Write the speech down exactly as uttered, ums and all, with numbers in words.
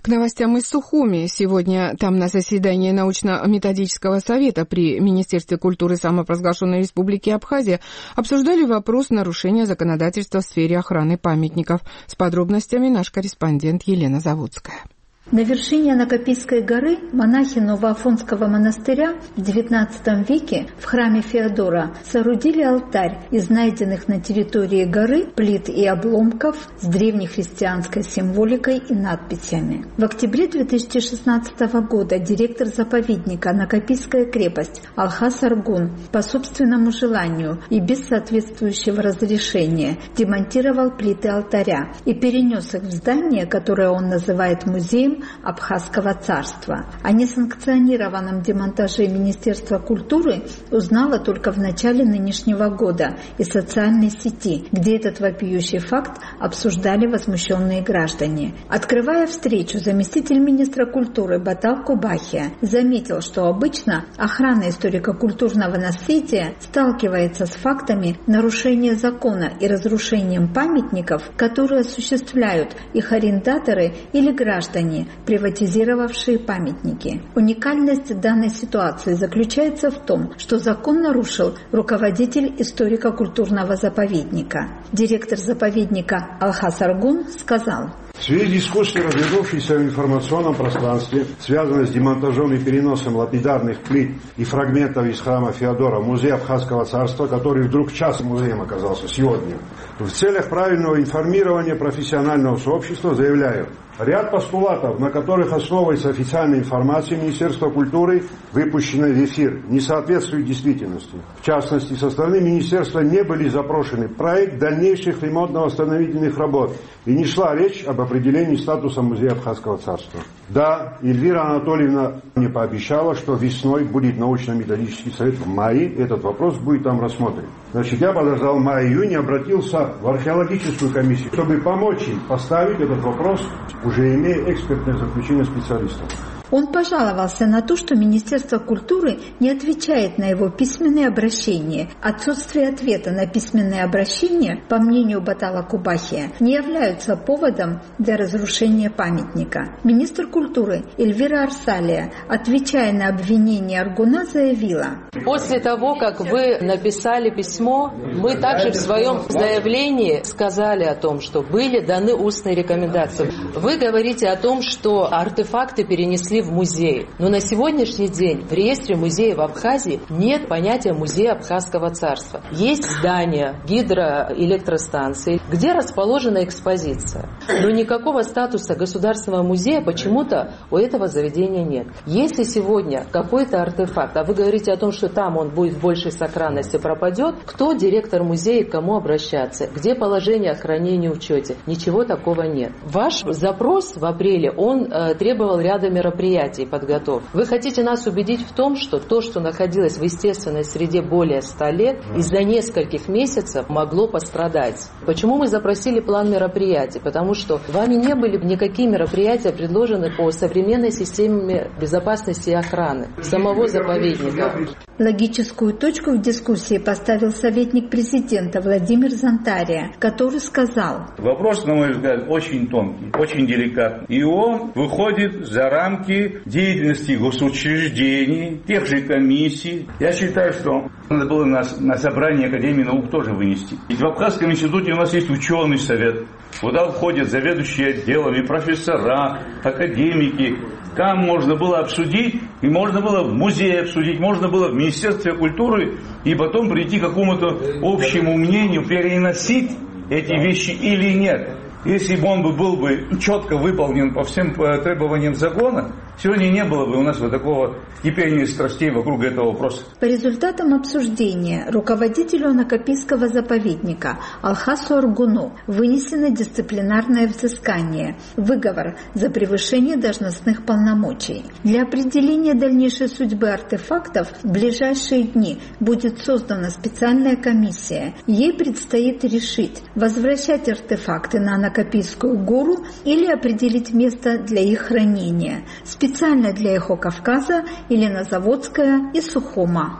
К новостям из Сухуми. Сегодня там на заседании научно-методического совета при Министерстве культуры самопровозглашенной Республики Абхазия обсуждали вопрос нарушения законодательства в сфере охраны памятников. С подробностями наш корреспондент Елена Заводская. На вершине Анакапийской горы монахи Новоафонского монастыря в девятнадцатом веке в храме Феодора соорудили алтарь из найденных на территории горы плит и обломков с древнехристианской символикой и надписями. В октябре две тысячи шестнадцатого года директор заповедника Анакапийская крепость Алхас Аргун по собственному желанию и без соответствующего разрешения демонтировал плиты алтаря и перенес их в здание, которое он называет музеем Абхазского царства. О несанкционированном демонтаже Министерства культуры узнала только в начале нынешнего года из социальной сети, где этот вопиющий факт обсуждали возмущенные граждане. Открывая встречу, заместитель министра культуры Батал Кубахия заметил, что обычно охрана историко-культурного наследия сталкивается с фактами нарушения закона и разрушением памятников, которые осуществляют их арендаторы или граждане, приватизировавшие памятники. Уникальность данной ситуации заключается в том, что закон нарушил руководитель историко-культурного заповедника. Директор заповедника Алхас Аргун сказал: в связи с дискуссией, развернувшейся в информационном пространстве, связанной с демонтажом и переносом лапидарных плит и фрагментов из храма Феодора в музей Абхазского царства, который вдруг частным музеем оказался сегодня, в целях правильного информирования профессионального сообщества заявляю: ряд постулатов, на которых основывается официальная информация Министерства культуры, выпущенная в эфир, не соответствует действительности. В частности, со стороны Министерства не были запрошены проект дальнейших ремонтно-восстановительных работ, и не шла речь об определении статуса музея Абхазского царства. Да, Эльвира Анатольевна мне пообещала, что весной будет научно-методический совет в мае, этот вопрос будет там рассмотрен. Значит, я подождал мая-июня, обратился в археологическую комиссию, чтобы помочь им поставить этот вопрос, уже имея экспертное заключение специалистов. Он пожаловался на то, что Министерство культуры не отвечает на его письменные обращения. Отсутствие ответа на письменные обращения, по мнению Батала Кубахия, не являются поводом для разрушения памятника. Министр культуры Эльвира Арсалия, отвечая на обвинение Аргуна, заявила: после того, как вы написали письмо, мы также в своем заявлении сказали о том, что были даны устные рекомендации. Вы говорите о том, что артефакты перенесли в музей. Но на сегодняшний день в реестре музеев Абхазии нет понятия музея Абхазского царства. Есть здание гидроэлектростанции, где расположена экспозиция. Но никакого статуса государственного музея почему-то у этого заведения нет. Если сегодня какой-то артефакт, а вы говорите о том, что там он будет в большей сохранности, пропадет, кто директор музея, к кому обращаться? Где положение о хранении и учете? Ничего такого нет. Ваш запрос в апреле, он э, требовал ряда мероприятий, подготовки. Вы хотите нас убедить в том, что то, что находилось в естественной среде более ста лет, из-за нескольких месяцев могло пострадать. Почему мы запросили план мероприятий? Потому что вами не были никакие мероприятия предложены по современной системе безопасности и охраны самого заповедника. Логическую точку в дискуссии поставил советник президента Владимир Зантария, который сказал: вопрос, на мой взгляд, очень тонкий, очень деликатный. И он выходит за рамки деятельности госучреждений, тех же комиссий. Я считаю, что надо было на, на собрание Академии наук тоже вынести. Ведь в Абхазском институте у нас есть ученый совет, куда входят заведующие отделами, профессора, академики. Там можно было обсудить, и можно было в музее обсудить, можно было в Министерстве культуры, и потом прийти к какому-то общему мнению, переносить эти вещи или нет. Если бы он был бы четко выполнен по всем требованиям закона, сегодня не было бы у нас вот такого кипения страстей вокруг этого вопроса. По результатам обсуждения руководителю Анакапийского заповедника Алхасу Аргуну вынесено дисциплинарное взыскание, выговор за превышение должностных полномочий. Для определения дальнейшей судьбы артефактов в ближайшие дни будет создана специальная комиссия. Ей предстоит решить, возвращать артефакты на Анакапийскую гору или определить место для их хранения. Специально для Эхо Кавказа Елена Заводская из Сухума.